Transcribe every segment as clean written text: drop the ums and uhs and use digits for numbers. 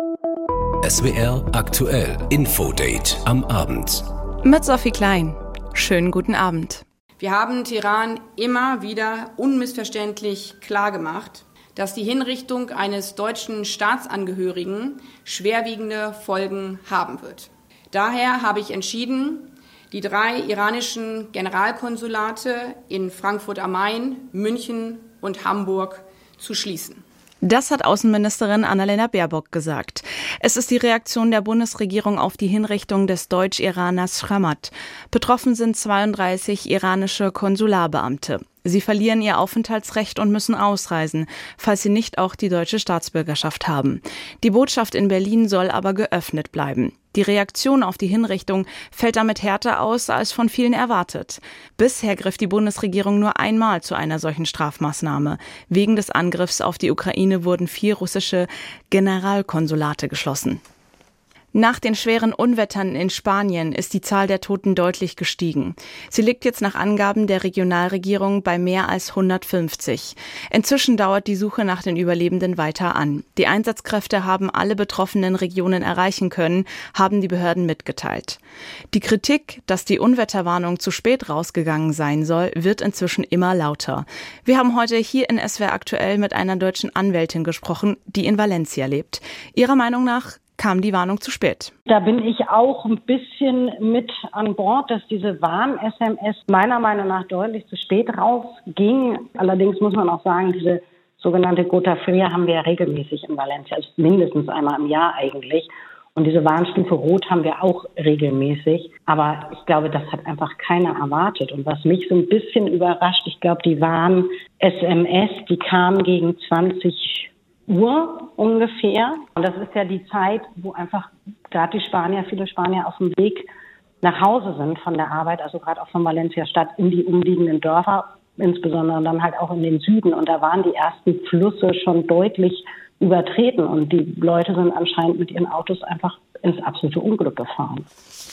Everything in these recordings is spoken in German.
SWR aktuell Infodate am Abend. Mit Sophie Klein. Schönen guten Abend. Wir haben Teheran immer wieder unmissverständlich klargemacht, dass die Hinrichtung eines deutschen Staatsangehörigen schwerwiegende Folgen haben wird. Daher habe ich entschieden, die 3 iranischen Generalkonsulate in Frankfurt am Main, München und Hamburg zu schließen. Das hat Außenministerin Annalena Baerbock gesagt. Es ist die Reaktion der Bundesregierung auf die Hinrichtung des Deutsch-Iraners Schramat. Betroffen sind 32 iranische Konsularbeamte. Sie verlieren ihr Aufenthaltsrecht und müssen ausreisen, falls sie nicht auch die deutsche Staatsbürgerschaft haben. Die Botschaft in Berlin soll aber geöffnet bleiben. Die Reaktion auf die Hinrichtung fällt damit härter aus, als von vielen erwartet. Bisher griff die Bundesregierung nur einmal zu einer solchen Strafmaßnahme. Wegen des Angriffs auf die Ukraine wurden 4 russische Generalkonsulate geschlossen. Nach den schweren Unwettern in Spanien ist die Zahl der Toten deutlich gestiegen. Sie liegt jetzt nach Angaben der Regionalregierung bei mehr als 150. Inzwischen dauert die Suche nach den Überlebenden weiter an. Die Einsatzkräfte haben alle betroffenen Regionen erreichen können, haben die Behörden mitgeteilt. Die Kritik, dass die Unwetterwarnung zu spät rausgegangen sein soll, wird inzwischen immer lauter. Wir haben heute hier in SWR aktuell mit einer deutschen Anwältin gesprochen, die in Valencia lebt. Ihrer Meinung nach kam die Warnung zu spät. Da bin ich auch ein bisschen mit an Bord, dass diese Warn-SMS meiner Meinung nach deutlich zu spät rausging. Allerdings muss man auch sagen, diese sogenannte Gota Fria haben wir ja regelmäßig in Valencia, also mindestens einmal im Jahr eigentlich. Und diese Warnstufe Rot haben wir auch regelmäßig. Aber ich glaube, das hat einfach keiner erwartet. Und was mich so ein bisschen überrascht, ich glaube, die Warn-SMS, die kamen gegen 20 Uhr ungefähr. Und das ist ja die Zeit, wo einfach gerade viele Spanier auf dem Weg nach Hause sind von der Arbeit, also gerade auch von Valencia Stadt in die umliegenden Dörfer, insbesondere dann halt auch in den Süden. Und da waren die ersten Flüsse schon deutlich übertreten und die Leute sind anscheinend mit ihren Autos einfach ins absolute Unglück gefahren.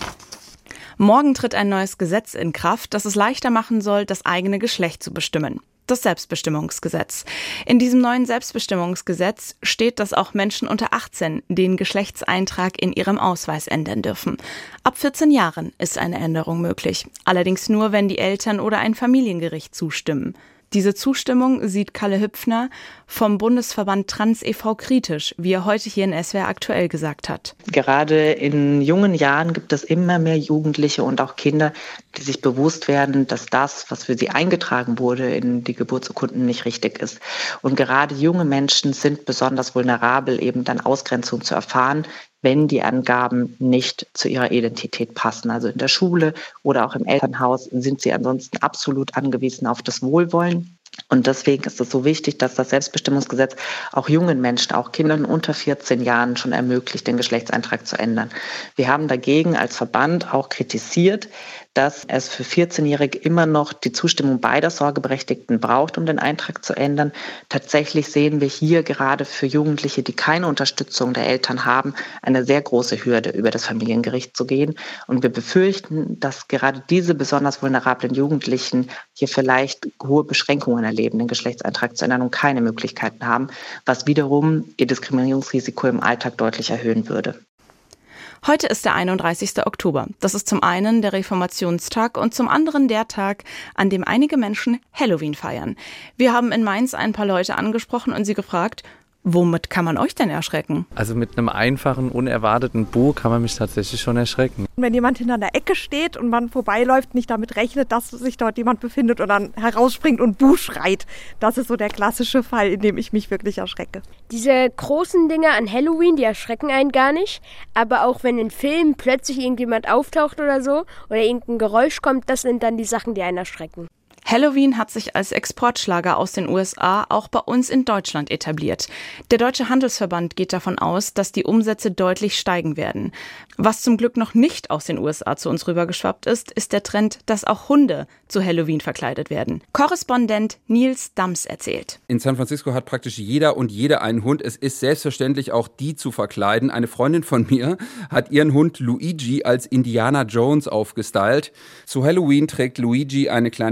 Morgen tritt ein neues Gesetz in Kraft, das es leichter machen soll, das eigene Geschlecht zu bestimmen. Das Selbstbestimmungsgesetz. In diesem neuen Selbstbestimmungsgesetz steht, dass auch Menschen unter 18 den Geschlechtseintrag in ihrem Ausweis ändern dürfen. Ab 14 Jahren ist eine Änderung möglich. Allerdings nur, wenn die Eltern oder ein Familiengericht zustimmen. Diese Zustimmung sieht Kalle Hüpfner vom Bundesverband Trans e.V. kritisch, wie er heute hier in SWR aktuell gesagt hat. Gerade in jungen Jahren gibt es immer mehr Jugendliche und auch Kinder, die sich bewusst werden, dass das, was für sie eingetragen wurde in die Geburtsurkunden, nicht richtig ist. Und gerade junge Menschen sind besonders vulnerabel, eben dann Ausgrenzung zu erfahren, wenn die Angaben nicht zu ihrer Identität passen. Also in der Schule oder auch im Elternhaus sind sie ansonsten absolut angewiesen auf das Wohlwollen. Und deswegen ist es so wichtig, dass das Selbstbestimmungsgesetz auch jungen Menschen, auch Kindern unter 14 Jahren schon ermöglicht, den Geschlechtseintrag zu ändern. Wir haben dagegen als Verband auch kritisiert, dass es für 14-Jährige immer noch die Zustimmung beider Sorgeberechtigten braucht, um den Eintrag zu ändern. Tatsächlich sehen wir hier gerade für Jugendliche, die keine Unterstützung der Eltern haben, eine sehr große Hürde, über das Familiengericht zu gehen. Und wir befürchten, dass gerade diese besonders vulnerablen Jugendlichen hier vielleicht hohe Beschränkungen erleben, den Geschlechtseintrag zu ändern und keine Möglichkeiten haben, was wiederum ihr Diskriminierungsrisiko im Alltag deutlich erhöhen würde. Heute ist der 31. Oktober. Das ist zum einen der Reformationstag und zum anderen der Tag, an dem einige Menschen Halloween feiern. Wir haben in Mainz ein paar Leute angesprochen und sie gefragt, womit kann man euch denn erschrecken? Also mit einem einfachen, unerwarteten Buh kann man mich tatsächlich schon erschrecken. Wenn jemand hinter einer Ecke steht und man vorbeiläuft, nicht damit rechnet, dass sich dort jemand befindet und dann herausspringt und Buh schreit. Das ist so der klassische Fall, in dem ich mich wirklich erschrecke. Diese großen Dinge an Halloween, die erschrecken einen gar nicht. Aber auch wenn in Filmen plötzlich irgendjemand auftaucht oder so oder irgendein Geräusch kommt, das sind dann die Sachen, die einen erschrecken. Halloween hat sich als Exportschlager aus den USA auch bei uns in Deutschland etabliert. Der Deutsche Handelsverband geht davon aus, dass die Umsätze deutlich steigen werden. Was zum Glück noch nicht aus den USA zu uns rübergeschwappt ist, ist der Trend, dass auch Hunde zu Halloween verkleidet werden. Korrespondent Nils Dams erzählt. In San Francisco hat praktisch jeder und jede einen Hund. Es ist selbstverständlich auch die zu verkleiden. Eine Freundin von mir hat ihren Hund Luigi als Indiana Jones aufgestylt. Zu Halloween trägt Luigi eine kleine Lederjacke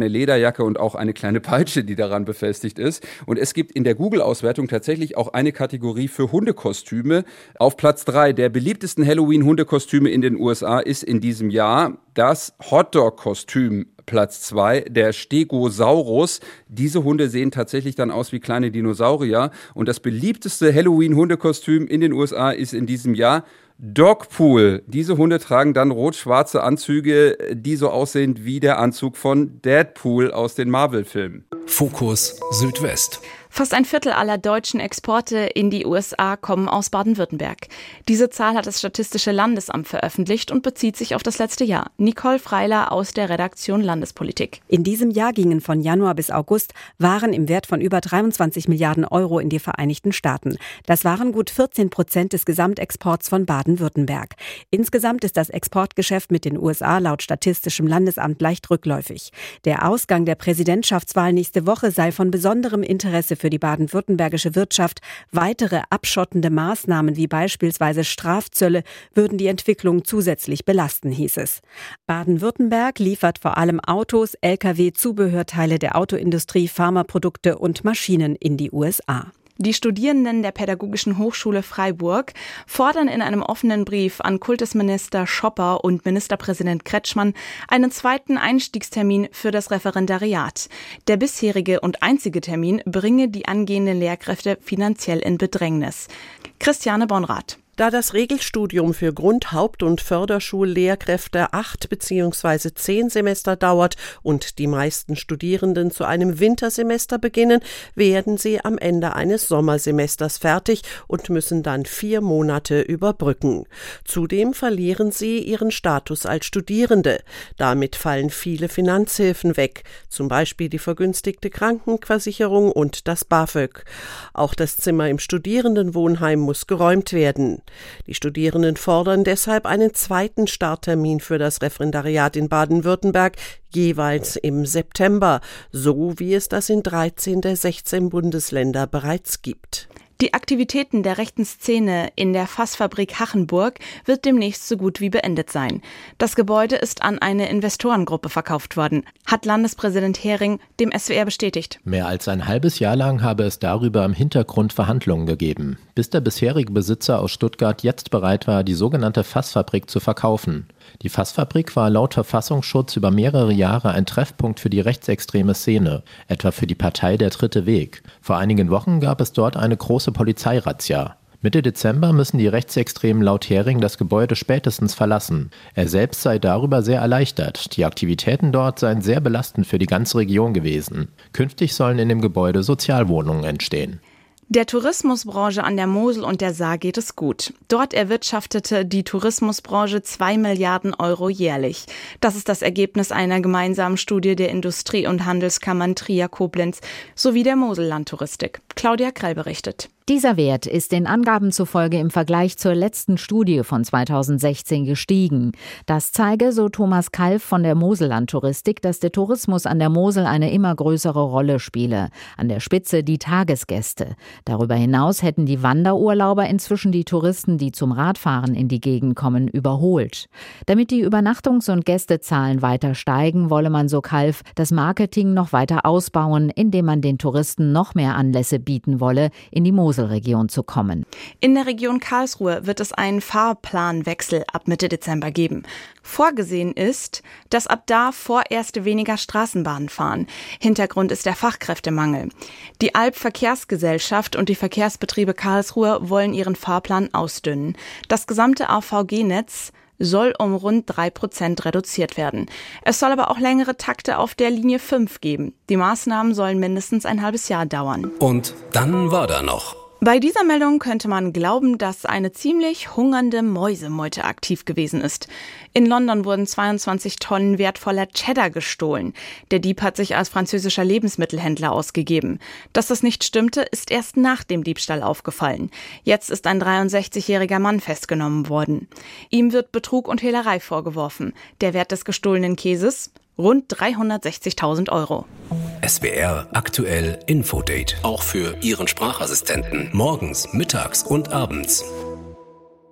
Lederjacke und auch eine kleine Peitsche, die daran befestigt ist. Und es gibt in der Google-Auswertung tatsächlich auch eine Kategorie für Hundekostüme. Auf Platz 3 der beliebtesten Halloween-Hundekostüme in den USA ist in diesem Jahr das Hotdog-Kostüm. Platz 2, der Stegosaurus. Diese Hunde sehen tatsächlich dann aus wie kleine Dinosaurier. Und das beliebteste Halloween-Hundekostüm in den USA ist in diesem Jahr Dogpool. Diese Hunde tragen dann rot-schwarze Anzüge, die so aussehen wie der Anzug von Deadpool aus den Marvel-Filmen. Fokus Südwest. Fast ein Viertel aller deutschen Exporte in die USA kommen aus Baden-Württemberg. Diese Zahl hat das Statistische Landesamt veröffentlicht und bezieht sich auf das letzte Jahr. Nicole Freiler aus der Redaktion Landespolitik. In diesem Jahr gingen von Januar bis August Waren im Wert von über 23 Milliarden Euro in die Vereinigten Staaten. Das waren gut 14% des Gesamtexports von Baden-Württemberg. Insgesamt ist das Exportgeschäft mit den USA laut Statistischem Landesamt leicht rückläufig. Der Ausgang der Präsidentschaftswahl nächste Woche sei von besonderem Interesse für die baden-württembergische Wirtschaft. Weitere abschottende Maßnahmen wie beispielsweise Strafzölle würden die Entwicklung zusätzlich belasten, hieß es. Baden-Württemberg liefert vor allem Autos, Lkw, Zubehörteile der Autoindustrie, Pharmaprodukte und Maschinen in die USA. Die Studierenden der Pädagogischen Hochschule Freiburg fordern in einem offenen Brief an Kultusminister Schopper und Ministerpräsident Kretschmann einen zweiten Einstiegstermin für das Referendariat. Der bisherige und einzige Termin bringe die angehenden Lehrkräfte finanziell in Bedrängnis. Christiane Bonrath. Da das Regelstudium für Grund-, Haupt- und Förderschullehrkräfte 8 bzw. 10 Semester dauert und die meisten Studierenden zu einem Wintersemester beginnen, werden sie am Ende eines Sommersemesters fertig und müssen dann 4 Monate überbrücken. Zudem verlieren sie ihren Status als Studierende. Damit fallen viele Finanzhilfen weg, zum Beispiel die vergünstigte Krankenversicherung und das BAföG. Auch das Zimmer im Studierendenwohnheim muss geräumt werden. Die Studierenden fordern deshalb einen zweiten Starttermin für das Referendariat in Baden-Württemberg, jeweils im September, so wie es das in 13 der 16 Bundesländer bereits gibt. Die Aktivitäten der rechten Szene in der Fassfabrik Hachenburg wird demnächst so gut wie beendet sein. Das Gebäude ist an eine Investorengruppe verkauft worden, hat Landespräsident Hering dem SWR bestätigt. Mehr als ein halbes Jahr lang habe es darüber im Hintergrund Verhandlungen gegeben, bis der bisherige Besitzer aus Stuttgart jetzt bereit war, die sogenannte Fassfabrik zu verkaufen. Die Fassfabrik war laut Verfassungsschutz über mehrere Jahre ein Treffpunkt für die rechtsextreme Szene, etwa für die Partei Der Dritte Weg. Vor einigen Wochen gab es dort eine große Polizeirazzia. Mitte Dezember müssen die Rechtsextremen laut Hering das Gebäude spätestens verlassen. Er selbst sei darüber sehr erleichtert. Die Aktivitäten dort seien sehr belastend für die ganze Region gewesen. Künftig sollen in dem Gebäude Sozialwohnungen entstehen. Der Tourismusbranche an der Mosel und der Saar geht es gut. Dort erwirtschaftete die Tourismusbranche 2 Milliarden Euro jährlich. Das ist das Ergebnis einer gemeinsamen Studie der Industrie- und Handelskammern Trier, Koblenz sowie der Mosellandtouristik. Claudia Krell berichtet. Dieser Wert ist den Angaben zufolge im Vergleich zur letzten Studie von 2016 gestiegen. Das zeige, so Thomas Kalf von der Mosellandtouristik, dass der Tourismus an der Mosel eine immer größere Rolle spiele. An der Spitze die Tagesgäste. Darüber hinaus hätten die Wanderurlauber inzwischen die Touristen, die zum Radfahren in die Gegend kommen, überholt. Damit die Übernachtungs- und Gästezahlen weiter steigen, wolle man, so Kalf, das Marketing noch weiter ausbauen, indem man den Touristen noch mehr Anlässe bieten wolle, in die Moselregion zu kommen. In der Region Karlsruhe wird es einen Fahrplanwechsel ab Mitte Dezember geben. Vorgesehen ist, dass ab da vorerst weniger Straßenbahnen fahren. Hintergrund ist der Fachkräftemangel. Die Alp-Verkehrsgesellschaft und die Verkehrsbetriebe Karlsruhe wollen ihren Fahrplan ausdünnen. Das gesamte AVG-Netz soll um rund 3% reduziert werden. Es soll aber auch längere Takte auf der Linie 5 geben. Die Maßnahmen sollen mindestens ein halbes Jahr dauern. Und dann war da noch. Bei dieser Meldung könnte man glauben, dass eine ziemlich hungernde Mäusemeute aktiv gewesen ist. In London wurden 22 Tonnen wertvoller Cheddar gestohlen. Der Dieb hat sich als französischer Lebensmittelhändler ausgegeben. Dass das nicht stimmte, ist erst nach dem Diebstahl aufgefallen. Jetzt ist ein 63-jähriger Mann festgenommen worden. Ihm wird Betrug und Hehlerei vorgeworfen. Der Wert des gestohlenen Käses? Rund 360.000 Euro. SWR aktuell Infodate. Auch für Ihren Sprachassistenten. Morgens, mittags und abends.